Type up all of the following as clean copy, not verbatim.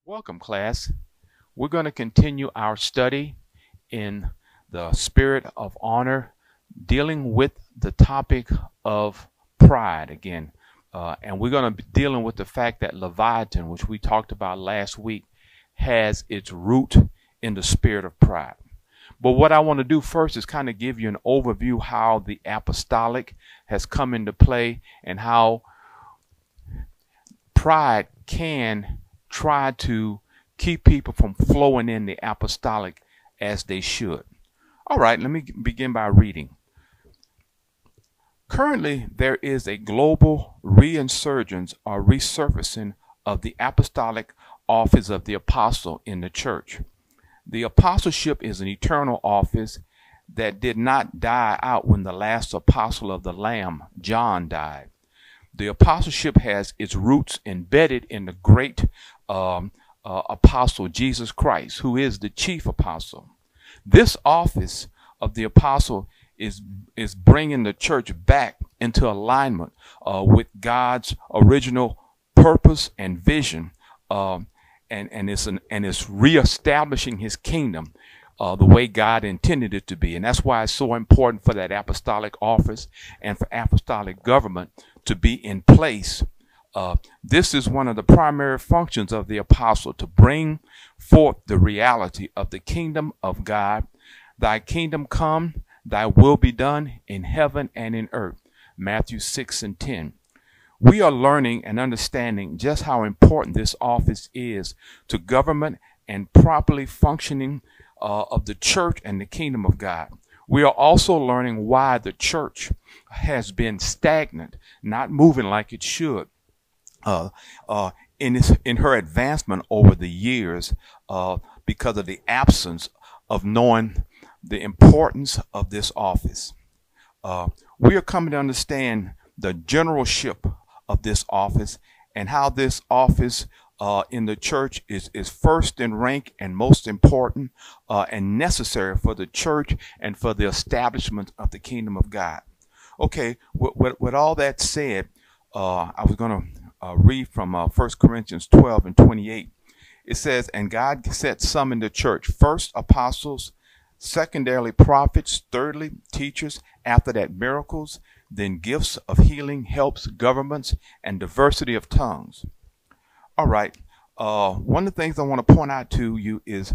Welcome, class. We're going to continue our study in the spirit of honor, dealing with the topic of pride again. And we're going to be dealing with the fact that Leviathan, which we talked about last week, has its root in the spirit of pride. But what I want to do first is kind of give you an overview how the apostolic has come into play and how pride can try to keep people from flowing in the apostolic as they should. All right, let me begin by reading. Currently, there is a global reinsurgence or resurfacing of the apostolic office of the apostle in the church. The apostleship is an eternal office that did not die out when the last apostle of the Lamb, John, died. The apostleship has its roots embedded in the great apostle Jesus Christ, who is the chief apostle. This office of the apostle is bringing the church back into alignment with God's original purpose and vision, and it's reestablishing His kingdom the way God intended it to be. And that's why it's so important for that apostolic office and for apostolic government to be in place. This is one of the primary functions of the apostle, to bring forth the reality of the kingdom of God. Thy kingdom come, thy will be done in heaven and in earth. Matthew 6:10. We are learning and understanding just how important this office is to government and properly functioning of the church and the kingdom of God. We are also learning why the church has been stagnant, not moving like it should, in her advancement over the years, because of the absence of knowing the importance of this office. We are coming to understand the generalship of this office and how this office in the church is first in rank and most important and necessary for the church and for the establishment of the kingdom of God. Okay, with all that said, I was going to read from 1 Corinthians 12:28. It says, and God set some in the church, first apostles, secondarily prophets, thirdly teachers, after that miracles, then gifts of healing, helps, governments, and diversity of tongues. All right. One of the things I want to point out to you is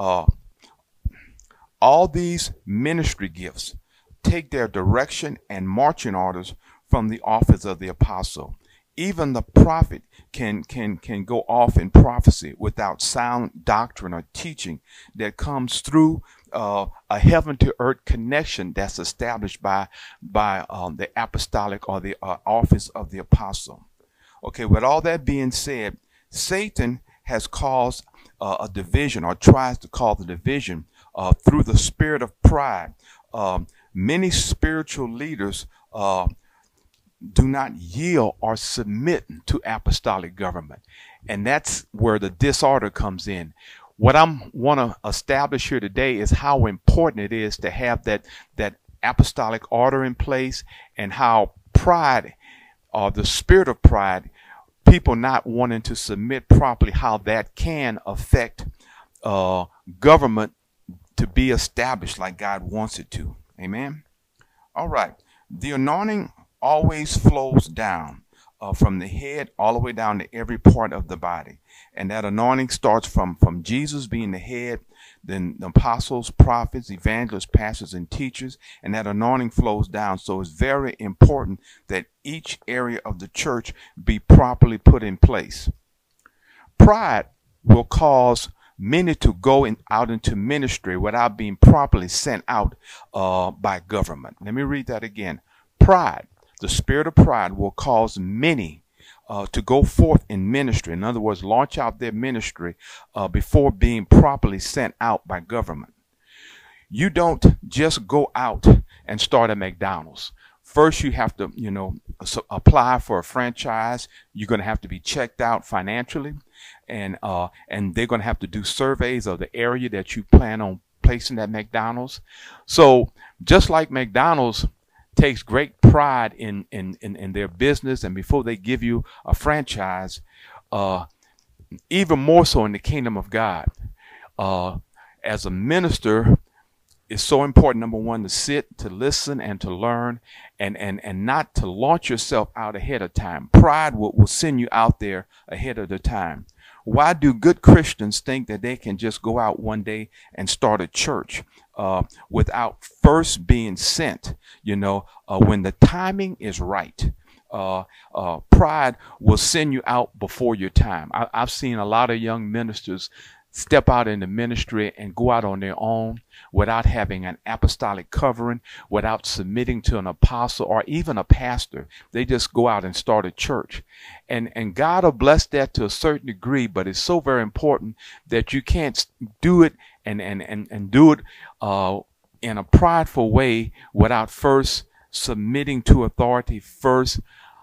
all these ministry gifts take their direction and marching orders from the office of the apostle. Even the prophet can go off in prophecy without sound doctrine or teaching that comes through a heaven to earth connection that's established by the apostolic or the office of the apostle. Okay, with all that being said, Satan has caused a division, or tries to cause a division through the spirit of pride. Many spiritual leaders do not yield or submit to apostolic government. And that's where the disorder comes in. What I want to establish here today is how important it is to have that apostolic order in place, and how pride, or the spirit of pride, people not wanting to submit properly, how that can affect government to be established like God wants it to. Amen. All right. The anointing always flows down from the head all the way down to every part of the body. And that anointing starts from Jesus being the head, then the apostles, prophets, evangelists, pastors, and teachers, and that anointing flows down. So it's very important that each area of the church be properly put in place. Pride will cause many to go out into ministry without being properly sent out by government. Let me read that again. Pride, the spirit of pride, will cause many to go forth in ministry. In other words, launch out their ministry before being properly sent out by government. You don't just go out and start a McDonald's. First, you have to, apply for a franchise. You're going to have to be checked out financially, and they're going to have to do surveys of the area that you plan on placing that McDonald's. So just like McDonald's takes great pride in their business, and before they give you a franchise, even more so in the kingdom of God. Uh, as a minister, it's so important, number one, to sit, to listen, and to learn, and not to launch yourself out ahead of time. Pride will send you out there ahead of the time. Why do good Christians think that they can just go out one day and start a church without first being sent? When the timing is right. Pride will send you out before your time. I've seen a lot of young ministers step out in the ministry and go out on their own without having an apostolic covering, without submitting to an apostle or even a pastor. They just go out and start a church. And God will bless that to a certain degree, but it's so very important that you can't do it and do it in a prideful way without first submitting to authority, first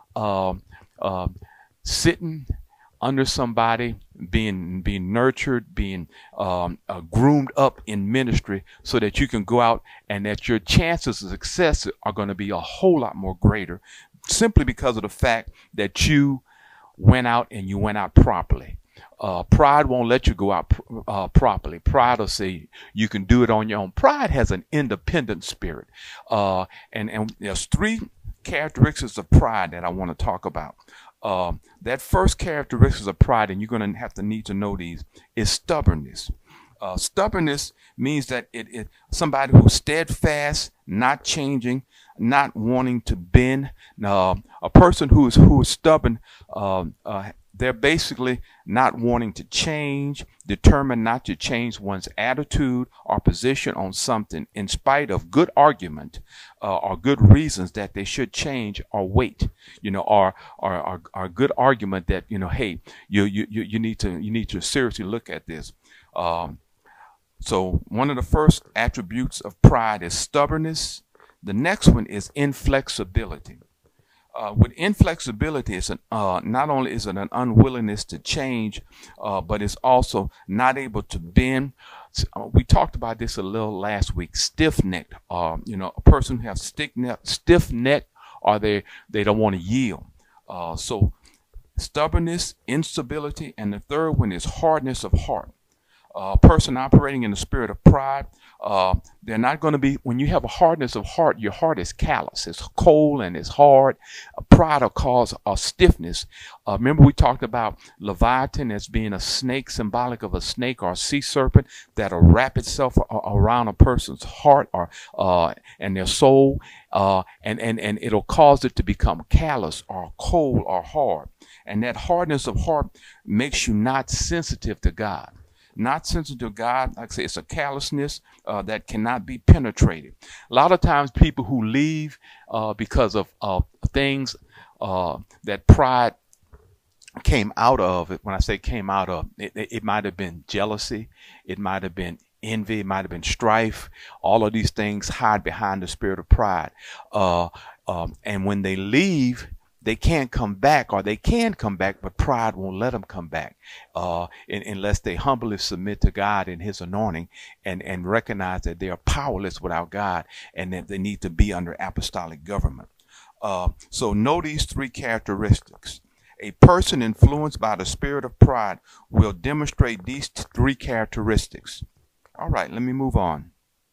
sitting under somebody, being nurtured, being groomed up in ministry, so that you can go out and that your chances of success are going to be a whole lot more greater, simply because of the fact that you went out and you went out properly. Pride won't let you go out properly. Pride will say you can do it on your own. Pride has an independent spirit, and there's three characteristics of pride that I want to talk about. That first characteristic of pride, and you're going to need to know these, is stubbornness. Stubbornness means that it somebody who's steadfast, not changing, not wanting to bend. A person who is stubborn, they're basically not wanting to change, determined not to change one's attitude or position on something in spite of good argument or good reasons that they should change or wait, or good argument that, hey, you need to seriously look at this. So one of the first attributes of pride is stubbornness. The next one is inflexibility. With inflexibility, it's not only is it an unwillingness to change, but it's also not able to bend. We talked about this a little last week. Stiff-necked, a person who has stiff-neck, or they don't want to yield. So stubbornness, instability, and the third one is hardness of heart. A person operating in the spirit of pride, they're not going to be, when you have a hardness of heart, your heart is callous, it's cold and it's hard. Pride will cause a stiffness. Remember we talked about Leviathan as being a snake, symbolic of a snake or a sea serpent that'll wrap itself around a person's heart or and their soul, and it'll cause it to become callous or cold or hard. And that hardness of heart makes you not sensitive to God. Not sensitive to God, like I say, it's a callousness that cannot be penetrated. A lot of times people who leave because of things that pride came out of, when I say came out of, it might have been jealousy, it might have been envy, it might have been strife. All of these things hide behind the spirit of pride. And when they leave, they can't come back, or they can come back, but pride won't let them come back unless they humbly submit to God and his anointing and recognize that they are powerless without God and that they need to be under apostolic government. So know these three characteristics. A person influenced by the spirit of pride will demonstrate these three characteristics. All right, let me move on.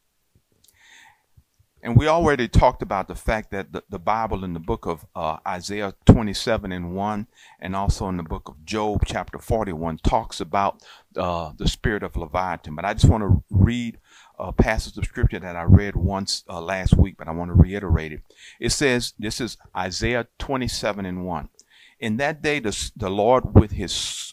And we already talked about the fact that the Bible in the book of Isaiah 27:1 and also in the book of Job chapter 41 talks about the spirit of Leviathan. But I just want to read a passage of scripture that I read once last week, but I want to reiterate it. It says, this is Isaiah 27:1. In that day, the Lord with his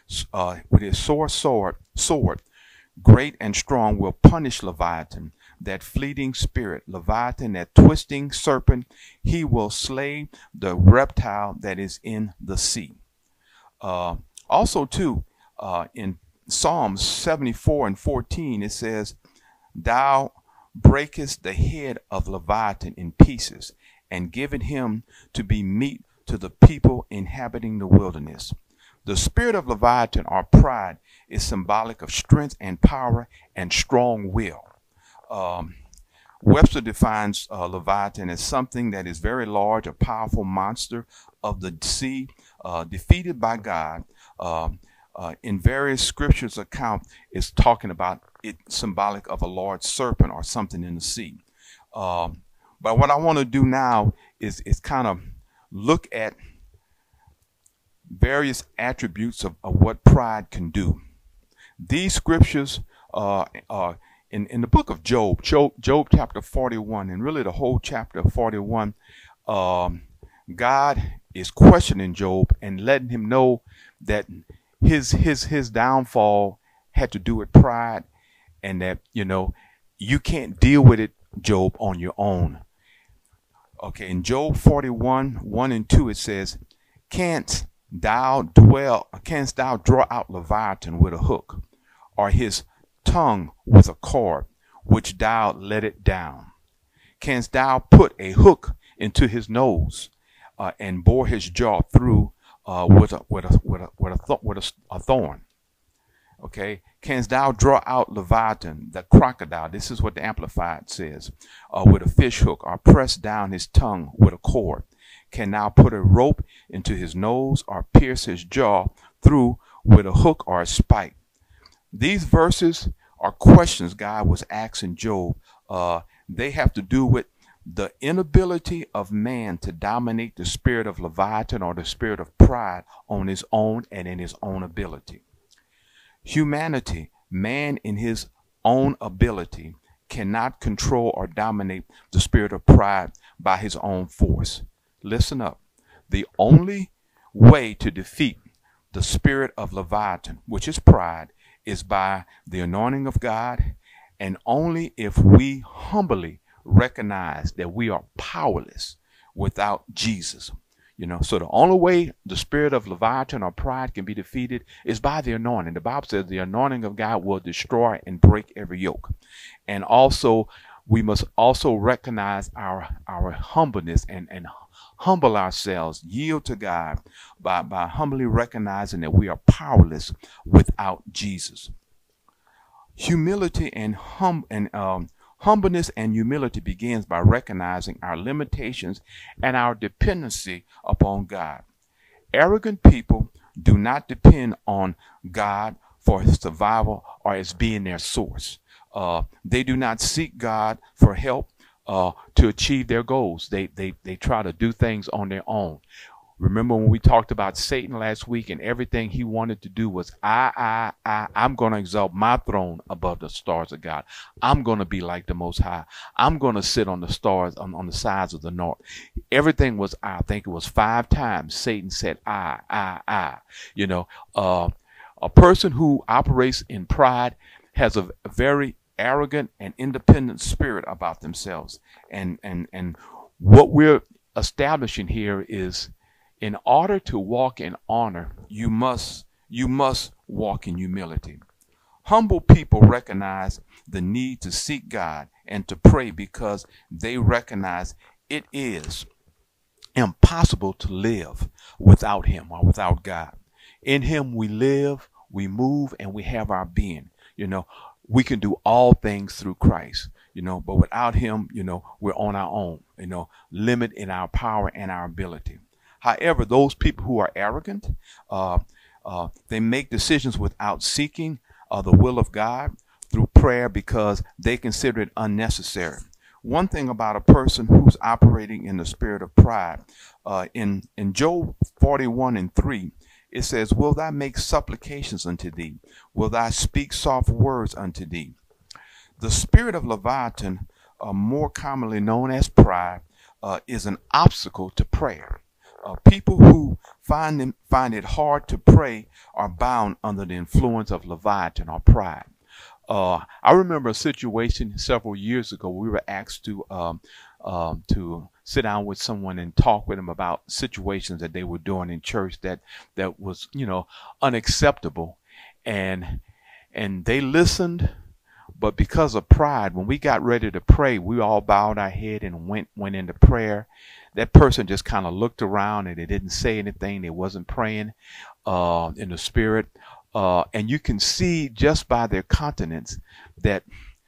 sword, great and strong, will punish Leviathan, that fleeting spirit, Leviathan, that twisting serpent. He will slay the reptile that is in the sea. Also, too, in Psalms 74:14, it says, Thou breakest the head of Leviathan in pieces, and giveth him to be meat to the people inhabiting the wilderness. The spirit of Leviathan, or pride, is symbolic of strength and power and strong will. Webster defines Leviathan as something that is very large, a powerful monster of the sea, defeated by God, In various scriptures account, it's talking about it symbolic of a large serpent or something in the sea. But what I want to do now is kind of look at various attributes of what pride can do. These scriptures in the book of Job chapter 41, and really the whole chapter 41, God is questioning Job and letting him know that his downfall had to do with pride, and that you can't deal with it, Job, on your own. Okay, in Job 41, 1 and 2, it says, Canst thou draw out Leviathan with a hook, or his tongue with a cord, which thou let it down? Canst thou put a hook into his nose, and bore his jaw through with a thorn? Okay, canst thou draw out Leviathan, the crocodile? This is what the Amplified says, with a fish hook, or press down his tongue with a cord? Can thou put a rope into his nose, or pierce his jaw through with a hook or a spike? These verses are questions God was asking Job. They have to do with the inability of man to dominate the spirit of Leviathan, or the spirit of pride, on his own and in his own ability. Humanity, man in his own ability, cannot control or dominate the spirit of pride by his own force. Listen up. The only way to defeat the spirit of Leviathan, which is pride, is by the anointing of God, and only if we humbly recognize that we are powerless without Jesus. So the only way the spirit of Leviathan or pride can be defeated is by the anointing. The Bible says the anointing of God will destroy and break every yoke. And also, we must also recognize our humbleness and humble ourselves, yield to God by humbly recognizing that we are powerless without Jesus. Humility and humbleness and humility begins by recognizing our limitations and our dependency upon God. Arrogant people do not depend on God for his survival or as being their source. They do not seek God for help to achieve their goals. They try to do things on their own. Remember when we talked about Satan last week, and everything he wanted to do was, I'm going to exalt my throne above the stars of God. I'm going to be like the Most High. I'm going to sit on the stars on the sides of the north. Everything was I. think it was 5 times Satan said, I. A person who operates in pride has a very arrogant and independent spirit about themselves. And what we're establishing here is, in order to walk in honor, you must walk in humility. Humble people recognize the need to seek God and to pray because they recognize it is impossible to live without him or without God. In him we live, we move, and we have our being. We can do all things through Christ, but without him, we're on our own, limit in our power and our ability. However, those people who are arrogant, they make decisions without seeking the will of God through prayer because they consider it unnecessary. One thing about a person who's operating in the spirit of pride, in Job 41 and 3, it says, Will thou make supplications unto thee? Will thou speak soft words unto thee? The spirit of Leviathan, more commonly known as pride, is an obstacle to prayer. People who find it hard to pray are bound under the influence of Leviathan or pride. I remember a situation several years ago. We were asked to sit down with someone and talk with them about situations that they were doing in church that was unacceptable, and they listened. But because of pride, when we got ready to pray, we all bowed our head and went into prayer. That person just kind of looked around and they didn't say anything. They wasn't praying in the spirit. And you can see just by their countenance that,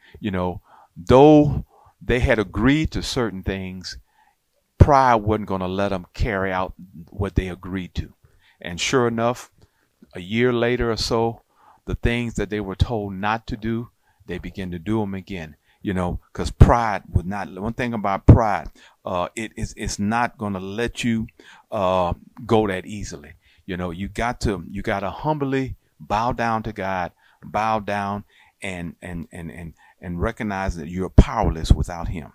though they had agreed to certain things, pride wasn't going to let them carry out what they agreed to. And sure enough, a year later or so, the things that they were told not to do, they begin to do them again. Because pride would not. One thing about pride, it's not going to let you go that easily. You got to humbly bow down to God, bow down and recognize that you're powerless without Him.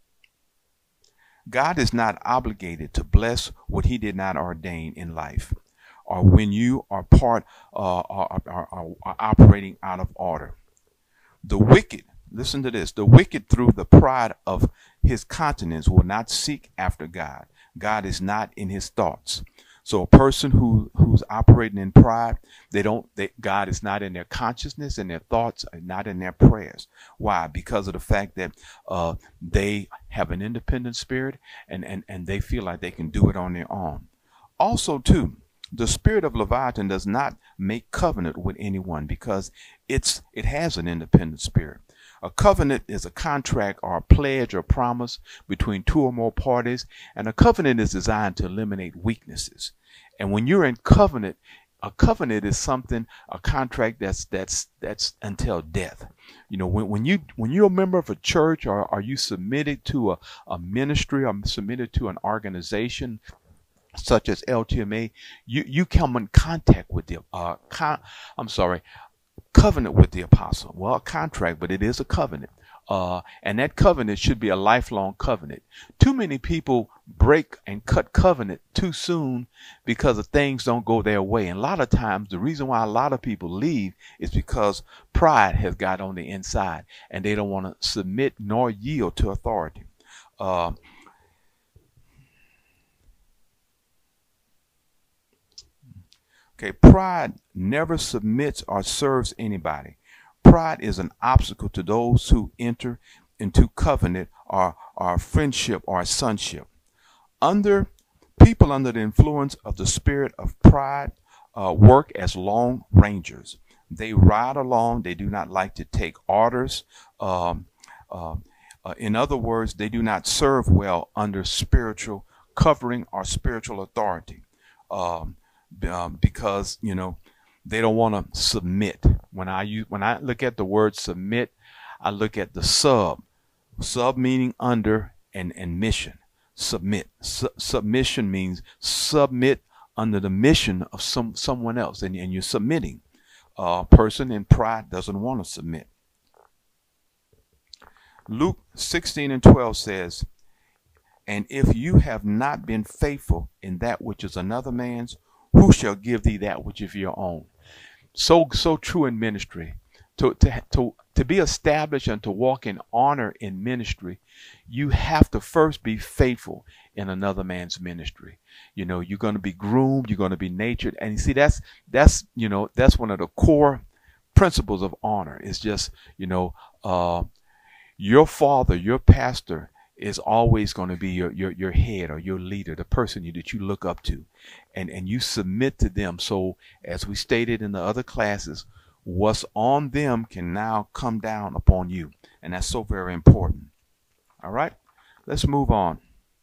God is not obligated to bless what He did not ordain in life, or when you are are operating out of order. The wicked, listen to this, the wicked through the pride of his countenance will not seek after God. God is not in his thoughts. So a person who's operating in pride, God is not in their consciousness, and their thoughts are not in their prayers. Why? Because of the fact that they have an independent spirit, and they feel like they can do it on their own. Also, too, the spirit of Leviathan does not make covenant with anyone because it has an independent spirit. A covenant is a contract or a pledge or promise between two or more parties, and a covenant is designed to eliminate weaknesses. And when you're in covenant, a covenant is a contract that's until death. When you're a member of a church, or are you submitted to a ministry, or submitted to an organization such as LTMA, you come in contact with the covenant with the apostle. Well, a contract, but it is a covenant. And that covenant should be a lifelong covenant. Too many people break and cut covenant too soon because of things don't go their way. And a lot of times, the reason why a lot of people leave is because pride has got on the inside, and they don't want to submit nor yield to authority. Okay, pride never submits or serves anybody. Pride is an obstacle to those who enter into covenant or friendship or sonship. People under the influence of the spirit of pride work as long rangers. They ride along. They do not like to take orders. In other words, they do not serve well under spiritual covering or spiritual authority. Because they don't want to submit. When I look at the word submit, I look at the sub meaning under, and mission. Submit. Submission means submit under the mission of someone else, and you're submitting. A person in pride doesn't want to submit. Luke 16:12 says, "And if you have not been faithful in that which is another man's, who shall give thee that which is your own?" So true in ministry. To be established and to walk in honor in ministry, you have to first be faithful in another man's ministry. You're going to be groomed, you're going to be nurtured, and you see that's one of the core principles of honor. It's just your father, your pastor, is always going to be your head or your leader, the person that you look up to, and you submit to them. So as we stated in the other classes, what's on them can now come down upon you, and that's so very important. All right, let's move on.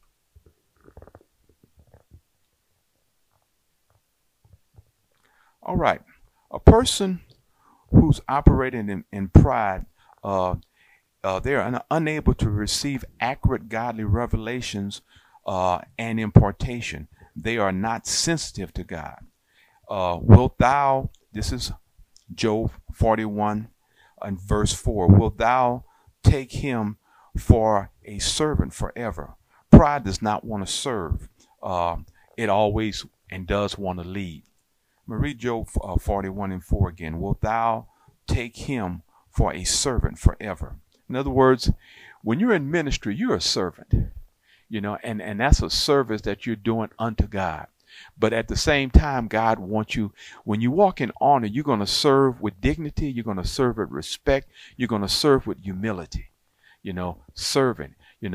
All right, a person who's operating in pride, they are unable to receive accurate godly revelations and impartation. They are not sensitive to God. This is Job 41 and verse 4, wilt thou take him for a servant forever? Pride does not want to serve. It always and does want to lead. I'm going to read Job 41 and 4 again. Wilt thou take him for a servant forever? In other words, when you're in ministry, you're a servant, and that's a service that you're doing unto God. But at the same time, God wants you, when you walk in honor, you're going to serve with dignity. You're going to serve with respect. You're going to serve with humility, serving,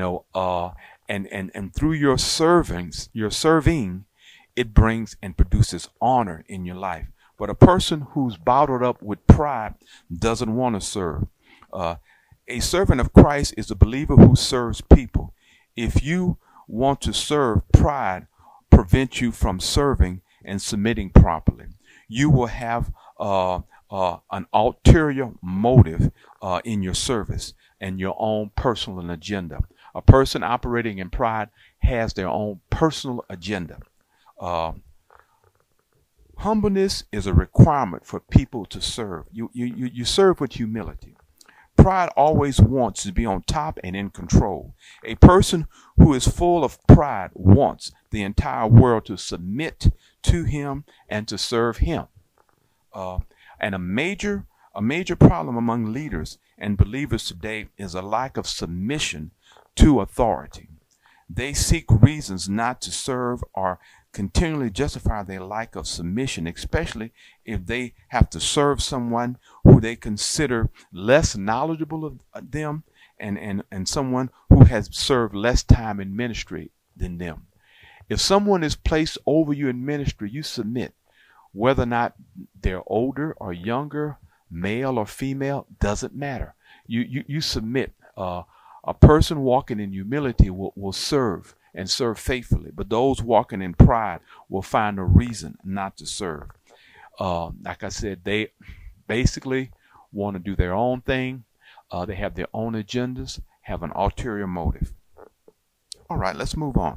and through your serving, it brings and produces honor in your life. But a person who's bottled up with pride doesn't want to serve. A servant of Christ is a believer who serves people. If you want to serve, pride prevents you from serving and submitting properly. You will have an ulterior motive in your service and your own personal agenda. A person operating in pride has their own personal agenda. Uh, Humbleness is a requirement for people to serve. You serve with humility. Pride always wants to be on top and in control. A person who is full of pride wants the entire world to submit to him and to serve him. And a major problem among leaders and believers today is a lack of submission to authority. They seek reasons not to serve or continually justify their lack of submission, especially if they have to serve someone who they consider less knowledgeable of them, and someone who has served less time in ministry than them. If someone is placed over you in ministry, you submit. Whether or not they're older or younger, male or female, doesn't matter. You submit. A person walking in humility will serve and serve faithfully, but those walking in pride will find a reason not to serve. Like I said, they basically want to do their own thing. They have their own agendas, have an ulterior motive. All right, let's move on.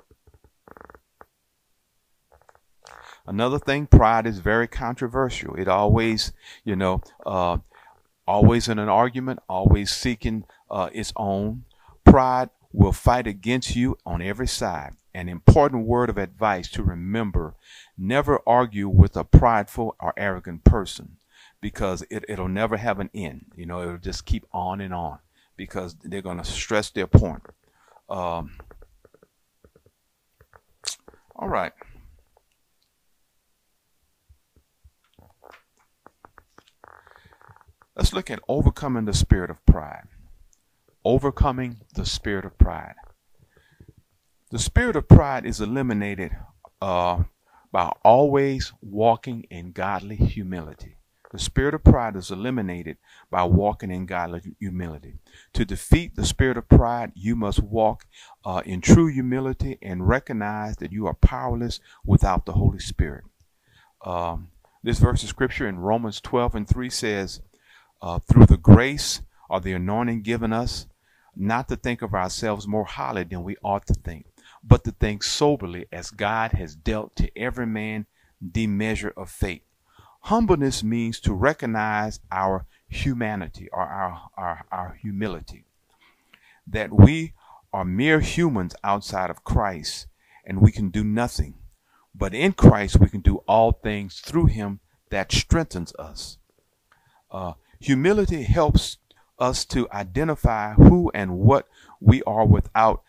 Another thing, pride is very controversial. It always, always in an argument, always seeking its own. Pride will fight against you on every side. An important word of advice to remember: never argue with a prideful or arrogant person, because it'll never have an end. It'll just keep on and on because they're going to stress their point. All right. Let's look at overcoming the spirit of pride. Overcoming the spirit of pride. The spirit of pride is eliminated by always walking in godly humility. The spirit of pride is eliminated by walking in godly humility. To defeat the spirit of pride, you must walk in true humility and recognize that you are powerless without the Holy Spirit. This verse of scripture in Romans 12:3 says, through the grace or the anointing given us, not to think of ourselves more highly than we ought to think, but to think soberly as God has dealt to every man the measure of faith. Humbleness means to recognize our humanity or our humility, that we are mere humans outside of Christ and we can do nothing, but in Christ we can do all things through him that strengthens us. Humility helps us to identify who and what we are without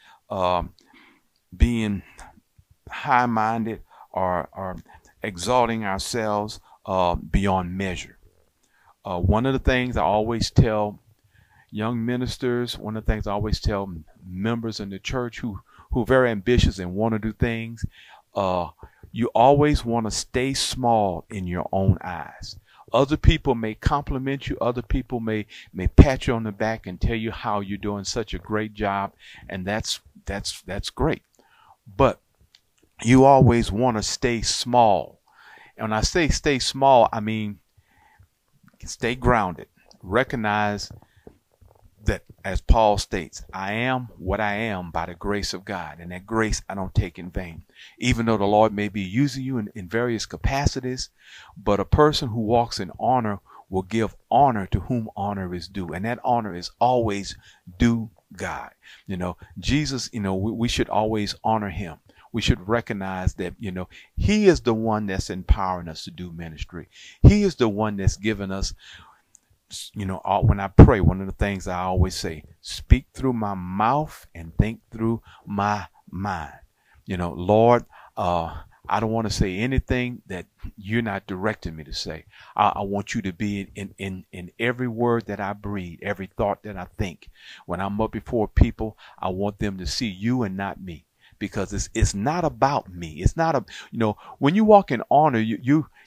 being high-minded or exalting ourselves beyond measure. One of the things I always tell young ministers, one of the things I always tell members in the church who are very ambitious and want to do things, you always want to stay small in your own eyes. Other people may compliment you. Other people may pat you on the back and tell you how you're doing such a great job, and that's great. But you always want to stay small. And when I say stay small, I mean stay grounded. Recognize that, as Paul states, I am what I am by the grace of God, and that grace I don't take in vain. Even though the Lord may be using you in various capacities, but a person who walks in honor will give honor to whom honor is due, and that honor is always due God. Jesus, we should always honor him. We should recognize that, he is the one that's empowering us to do ministry. He is the one that's given us, when I pray, one of the things I always say: speak through my mouth and think through my mind. Lord, I don't want to say anything that you're not directing me to say. I want you to be in every word that I breathe, every thought that I think. When I'm up before people, I want them to see you and not me, because it's not about me. It's not when you walk in honor,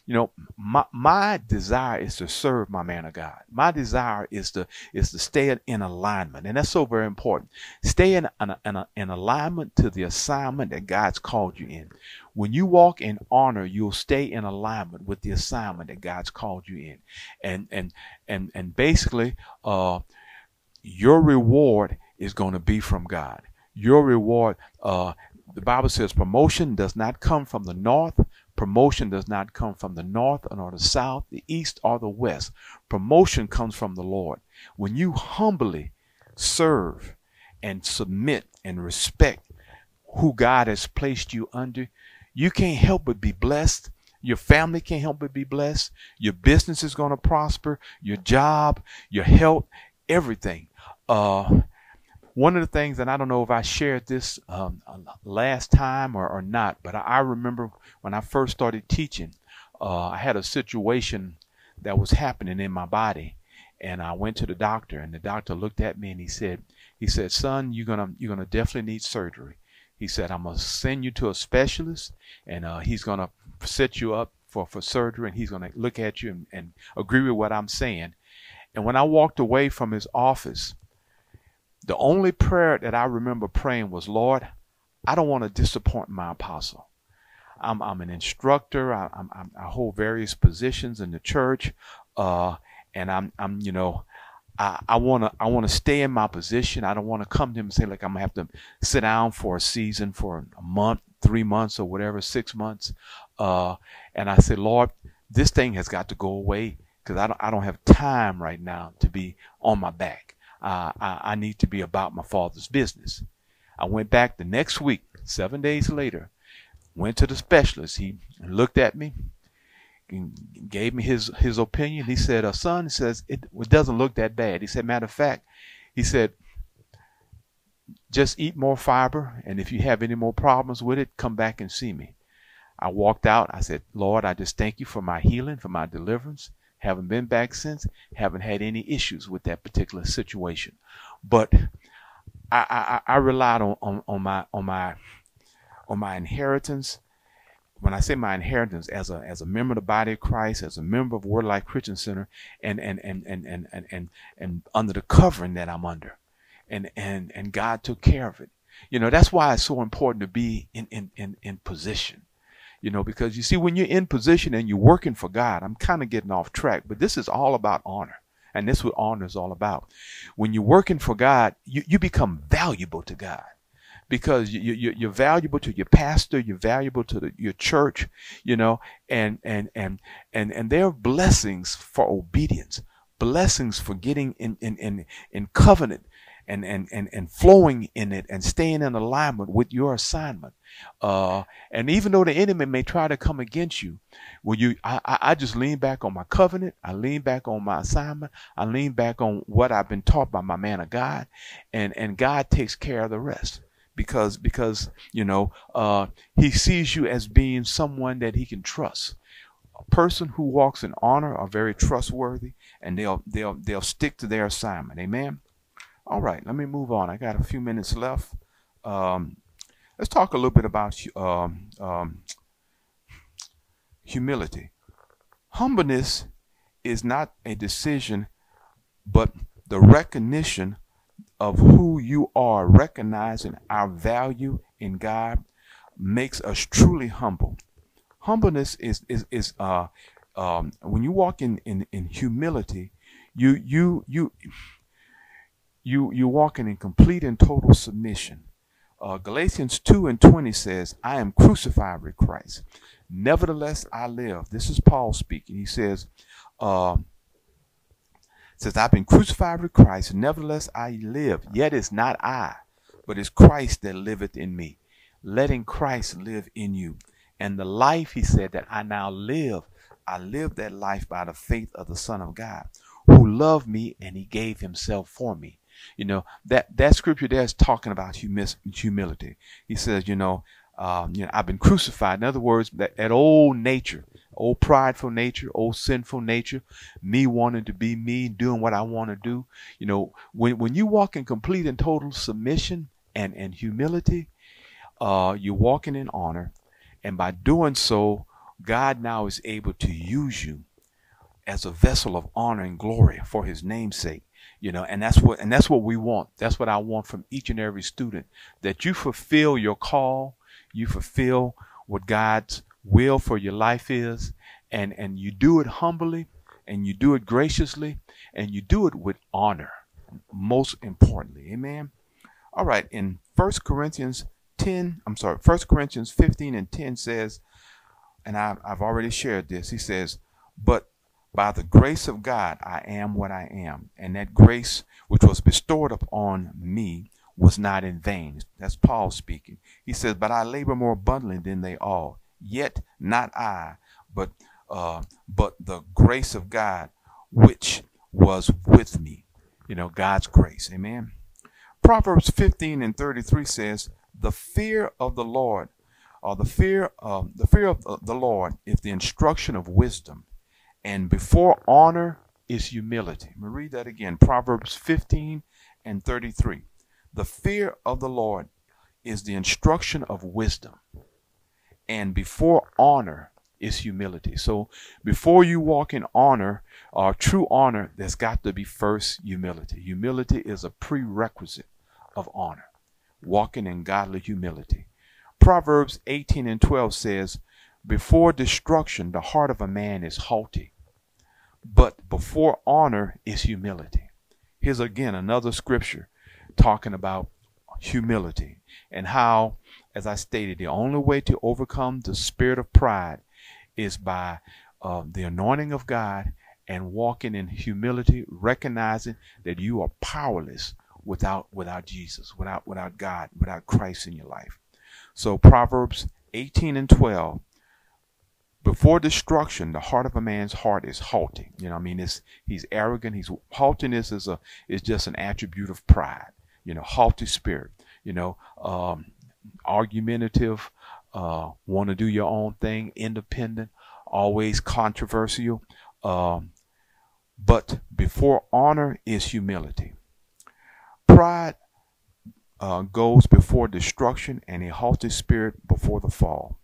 You know, my desire is to serve my man of God. My desire is to stay in alignment, and that's so very important. Stay in alignment to the assignment that God's called you in. When you walk in honor, you'll stay in alignment with the assignment that God's called you in, and basically, your reward is going to be from God. Your reward, the Bible says, promotion does not come from the north. Promotion does not come from the north or the south, the east or the west. Promotion comes from the Lord. When you humbly serve and submit and respect who God has placed you under, you can't help but be blessed. Your family can't help but be blessed. Your business is going to prosper. Your job, your health, everything. One of the things, and I don't know if I shared this last time or not, but I remember when I first started teaching, I had a situation that was happening in my body, and I went to the doctor, and the doctor looked at me and he said, "Son, you're gonna definitely need surgery." He said, "I'm gonna send you to a specialist, and he's gonna set you up for surgery, and he's gonna look at you and agree with what I'm saying." And when I walked away from his office, the only prayer that I remember praying was, "Lord, I don't want to disappoint my apostle. I'm an instructor. I hold various positions in the church, and I want to stay in my position. I don't want to come to him and say, like, I'm gonna have to sit down for a season, for a month, 3 months, or whatever, 6 months." And I said, "Lord, this thing has got to go away, because I don't have time right now to be on my back. I need to be about my Father's business." I went back the next week, 7 days later, went to the specialist. He looked at me, gave me his opinion. He said, "Son," he says, it doesn't look that bad." He said, "Matter of fact," he said, "just eat more fiber, and if you have any more problems with it, come back and see me." I walked out. I said, "Lord, I just thank you for my healing, for my deliverance. Haven't been back since. Haven't had any issues with that particular situation." But I relied on my inheritance. When I say my inheritance, as a member of the body of Christ, as a member of Word Life Christian Center, and under the covering that I'm under, and God took care of it. That's why it's so important to be in position. Because you see, when you're in position and you're working for God, I'm kind of getting off track, but this is all about honor. And this is what honor is all about. When you're working for God, you become valuable to God, because you're valuable to your pastor, you're valuable to your church, and there are blessings for obedience, blessings for getting in covenant and flowing in it and staying in alignment with your assignment. And even though the enemy may try to come against you, I just lean back on my covenant. I lean back on my assignment. I lean back on what I've been taught by my man of God, and God takes care of the rest, because he sees you as being someone that he can trust. A person who walks in honor are very trustworthy, and they'll stick to their assignment. Amen. All right, let me move on. I got a few minutes left. Let's talk a little bit about humility. Humbleness is not a decision, but the recognition of who you are. Recognizing our value in God makes us truly humble. Humbleness is when you walk in humility, you're walking in complete and total submission. Galatians 2:20 says, "I am crucified with Christ. Nevertheless, I live." This is Paul speaking. He says, I've been crucified with Christ. Nevertheless, I live. Yet it's not I, but it's Christ that liveth in me. Letting Christ live in you. And the life, he said, that I now live, I live that life by the faith of the Son of God, who loved me and he gave himself for me. That scripture there is talking about humility. He says, I've been crucified. In other words, that old nature, old prideful nature, old sinful nature, me wanting to be me, doing what I want to do. When you walk in complete and total submission and humility, you're walking in honor. And by doing so, God now is able to use you as a vessel of honor and glory for his name's sake. And that's what we want. That's what I want from each and every student, that you fulfill your call, you fulfill what God's will for your life is, and you do it humbly, and you do it graciously, and you do it with honor, most importantly. Amen. All right, in First Corinthians 15 and 10 says, and I've already shared this. He says, but by the grace of God, I am what I am. And that grace which was bestowed upon me was not in vain. That's Paul speaking. He says, but I labor more abundantly than they all. Yet not I, but the grace of God which was with me. God's grace. Amen. Proverbs 15 and 33 says, the fear of the Lord, or the fear of the Lord is the instruction of wisdom, and before honor is humility. I'm going to read that again. Proverbs 15 and 33. The fear of the Lord is the instruction of wisdom, and before honor is humility. So before you walk in honor, or true honor, there's got to be first humility. Humility is a prerequisite of honor. Walking in godly humility. Proverbs 18 and 12 says, before destruction, the heart of a man is haughty, but before honor is humility. Here's again another scripture talking about humility, and how, as I stated, the only way to overcome the spirit of pride is by the anointing of God and walking in humility, recognizing that you are powerless without Jesus, without God, without Christ in your life. So Proverbs 18 and 12, before destruction, the heart of a man's heart is haughty. He's arrogant. Haughtiness is just an attribute of pride. Haughty spirit. Argumentative, want to do your own thing, independent, always controversial. But before honor is humility. Pride goes before destruction, and a haughty spirit before the fall.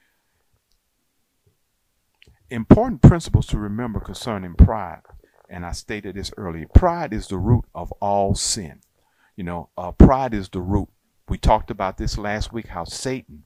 Important principles to remember concerning pride, and I stated this earlier. Pride is the root of all sin. Pride is the root. We talked about this last week, how Satan,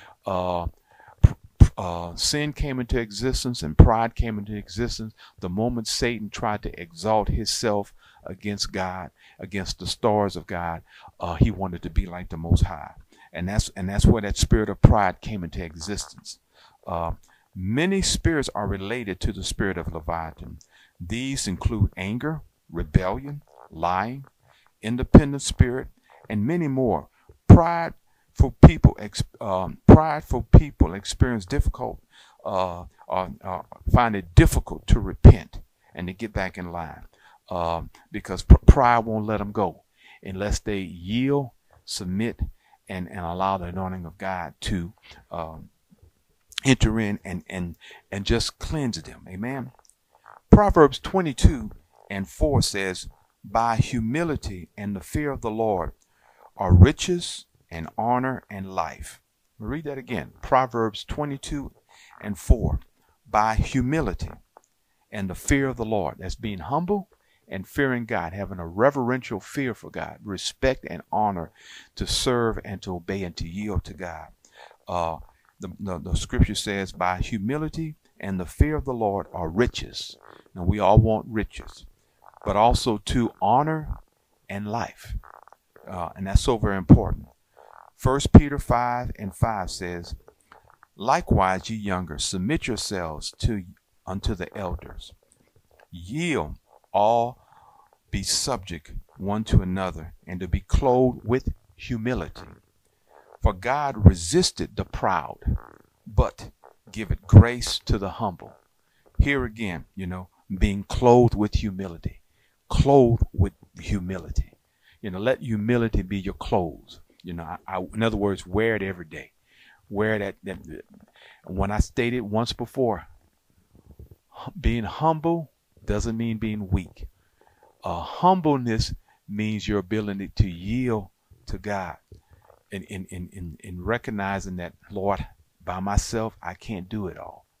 sin came into existence and pride came into existence the moment Satan tried to exalt himself against God, against the stars of God. He wanted to be like the Most High, and that's where that spirit of pride came into existence. Many spirits are related to the spirit of Leviathan. These include anger, rebellion, lying, independent spirit, and many more. Prideful people experience find it difficult to repent and to get back in line, because pride won't let them go unless they yield, submit, and allow the anointing of God to enter in and just cleanse them. Amen. Proverbs 22 and 4 says, by humility and the fear of the Lord are riches and honor and life. We'll read that again. Proverbs 22 and 4. By humility and the fear of the Lord. That's being humble and fearing God, having a reverential fear for God, respect and honor to serve and to obey and to yield to God. The scripture says, by humility and the fear of the Lord are riches. Now we all want riches, but also to honor and life. And that's so very important. 1 Peter 5 and 5 says, likewise, ye younger, submit yourselves unto the elders. Yield, all be subject one to another, and to be clothed with humility. For God resisted the proud, but giveth grace to the humble. Here again, being clothed with humility. Clothed with humility. Let humility be your clothes. In other words, wear it every day. Wear that. When I stated once before, being humble doesn't mean being weak. Humbleness means your ability to yield to God, in recognizing that, Lord, by myself I can't do it all.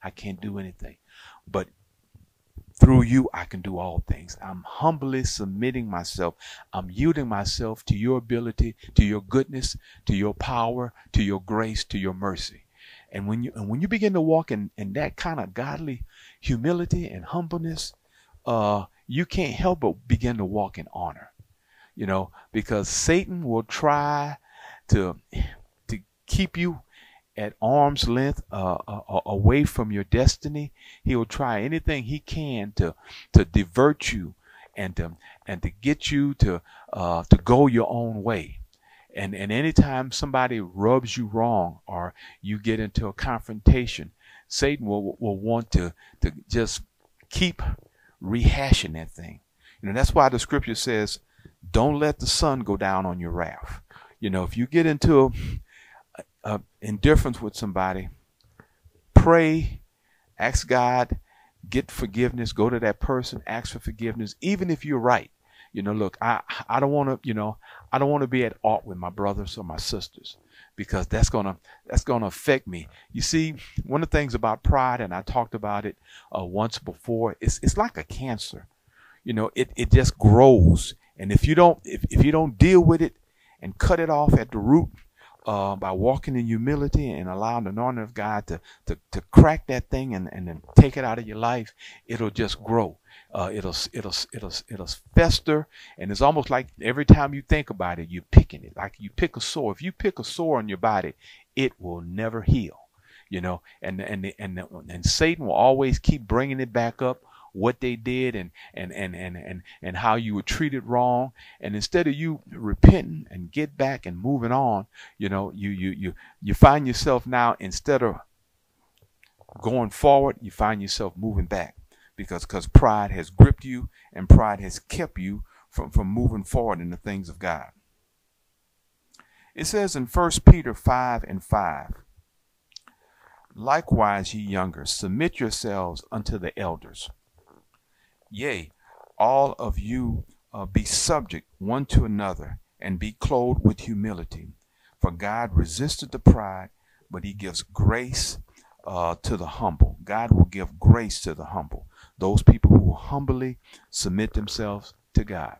I can't do anything. But through you, I can do all things. I'm humbly submitting myself. I'm yielding myself to your ability, to your goodness, to your power, to your grace, to your mercy. And when you begin to walk in that kind of godly humility and humbleness, you can't help but begin to walk in honor. Because Satan will try to keep you at arm's length, away from your destiny. He will try anything he can to divert you and to get you to go your own way. And anytime somebody rubs you wrong or you get into a confrontation, Satan will want to just keep rehashing that thing. That's why the scripture says, don't let the sun go down on your wrath. If you get into indifference with somebody, pray, ask God, get forgiveness, go to that person, ask for forgiveness, even if you're right. Look, I don't want to, I don't want to be at odds with my brothers or my sisters, because that's gonna affect me. You see, one of the things about pride, and I talked about it once before, it's like a cancer. It just grows, and if you don't deal with it and cut it off at the root, by walking in humility and allowing the anointing of God to crack that thing and then take it out of your life, it'll just grow. It'll fester, and it's almost like every time you think about it, you're picking it. Like you pick a sore. If you pick a sore on your body, it will never heal. And Satan will always keep bringing it back up, what they did and how you were treated wrong. And instead of you repenting and get back and moving on, you find yourself now, instead of going forward, you find yourself moving back, because pride has gripped you and pride has kept you from moving forward in the things of God. It says in 1 Peter 5:5, likewise, ye younger, submit yourselves unto the elders. Yea, all of you be subject one to another, and be clothed with humility. For God resisteth the pride, but he gives grace to the humble. God will give grace to the humble, those people who humbly submit themselves to God.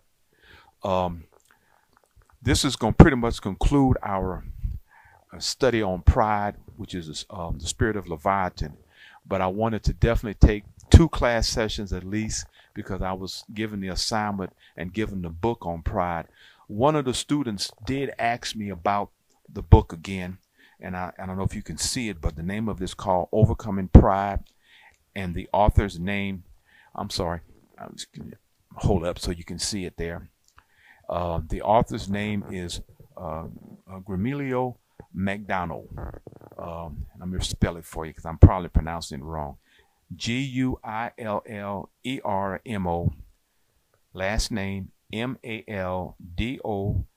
This is going to pretty much conclude our study on pride, which is the spirit of Leviathan. But I wanted to definitely take 2 class sessions at least, because I was given the assignment and given the book on pride. One of the students did ask me about the book again, and I don't know if you can see it, but the name of it is called Overcoming Pride, and the author's name, I'm sorry, I'm just going to hold up so you can see it there. The author's name is Gramilio McDonald. And I'm going to spell it for you because I'm probably pronouncing it wrong. Guillermo, last name Maldonado,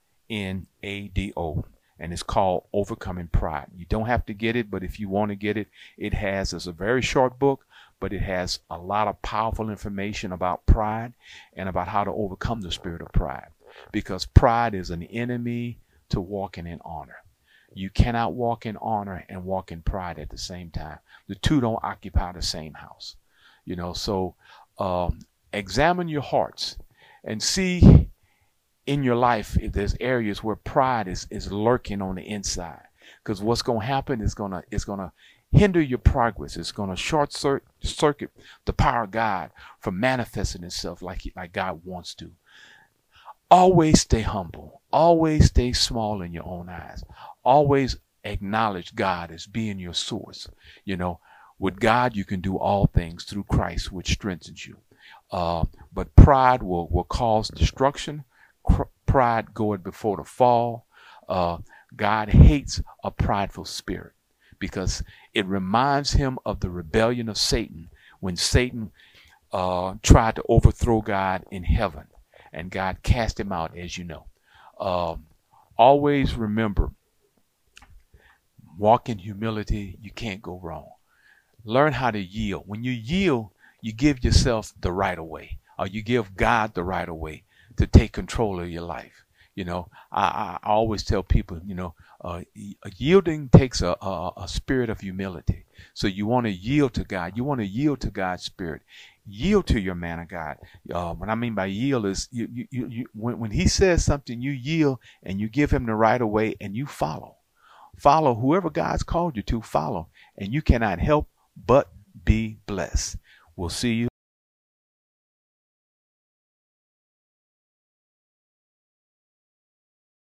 and it's called Overcoming Pride. You don't have to get it, but if you want to get it, it's a very short book, but it has a lot of powerful information about pride and about how to overcome the spirit of pride, because pride is an enemy to walking in honor. You cannot walk in honor and walk in pride at the same time. The two don't occupy the same house. So examine your hearts and see in your life if there's areas where pride is lurking on the inside. Because what's going to happen is going to hinder your progress. It's going to short circuit the power of God from manifesting itself like God wants to. Always stay humble. Always stay small in your own eyes. Always acknowledge God as being your source. With God, you can do all things through Christ, which strengthens you. But pride will cause destruction. Pride goeth before the fall. God hates a prideful spirit, because it reminds him of the rebellion of Satan, when Satan tried to overthrow God in heaven, and God cast him out, as you know. Always remember, walk in humility. You can't go wrong. Learn how to yield. When you yield, you give yourself the right of way, or you give God the right of way to take control of your life. I always tell people, yielding takes a spirit of humility. So you want to yield to God. You want to yield to God's spirit. Yield to your man of God. What I mean by yield is when he says something, you yield and you give him the right of way and you follow. Follow whoever God's called you to follow, and you cannot help but be blessed. We'll see you